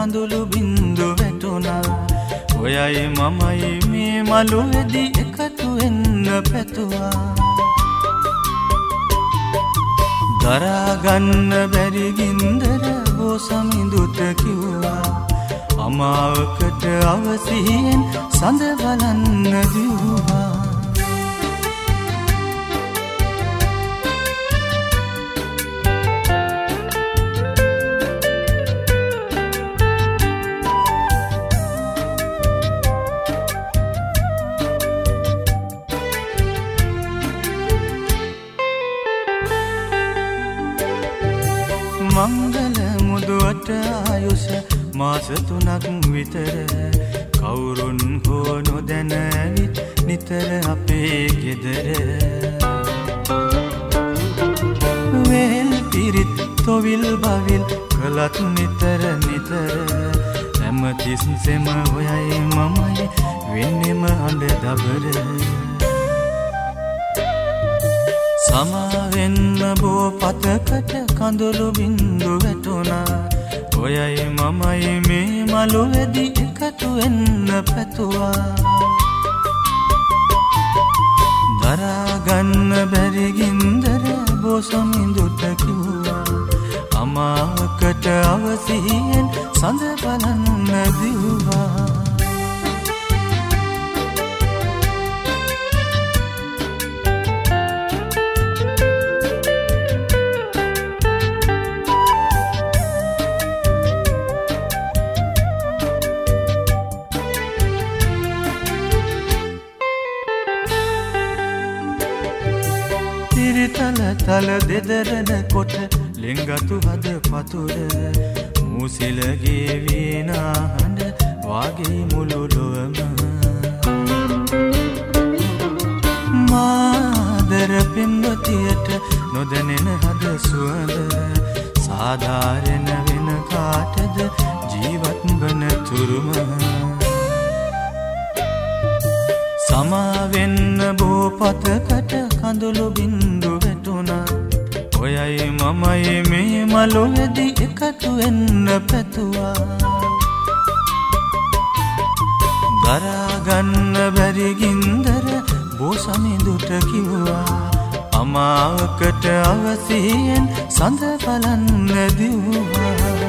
කඳුළු බින්දු වැටුණා. ඔයයි මමයි මේ මළුවේදී එකතු වෙන්න පැතුවා. දරා ගන්න බැරි ගින්දර බෝසමිඳුට කිව්වා. අමාවකට අවසියෙන් සඳ බලන්න දිව්වා. මංගල මුදුවට ආයුෂ මාස 3ක් විතර කවුරුන් හෝ නොදැන ඇවිත් නිතර අපේ ගෙදර. වෙල් පිරිත් තොවිල් බවිල් කළත් නිතර නිතර හැමතිස්සෙම ඔයයි මමයි වෙන්නෙම අඬ දබර. සමාවෙන්න බෝ පතකට කඳුළු බින්දු වැටුණා. ඔයයි මමයි මේ මළුවේදී එකතු වෙන්න පැතුවා. දරා ගන්න බැරි ගින්දර බෝසමිඳුට කිව්වා. අමාවකට අවසියෙන් සඳ බලන්න දිව්වා. තල තල දෙදරන කොට ලෙංගතු හද පතුර මූසිලගේ වීණා හඬ වාගේ මුළු ලොවම. මාදර පින්වතියට නොදැනෙන හද සුවඳ සාධාරණ වෙන කාටද ජීවත් වන තුරුම. සමාවෙන්න බෝ පතකට කඳුළු බින්දු වැටුණා. ඔයයි මමයි මේ මළුවේදී එකතු වෙන්න පැතුවා. දරා ගන්න බැරි ගින්දර බෝසමිඳුට කිව්වා. අමාවකට අවසියෙන් සඳ බලන්න දිව්වා.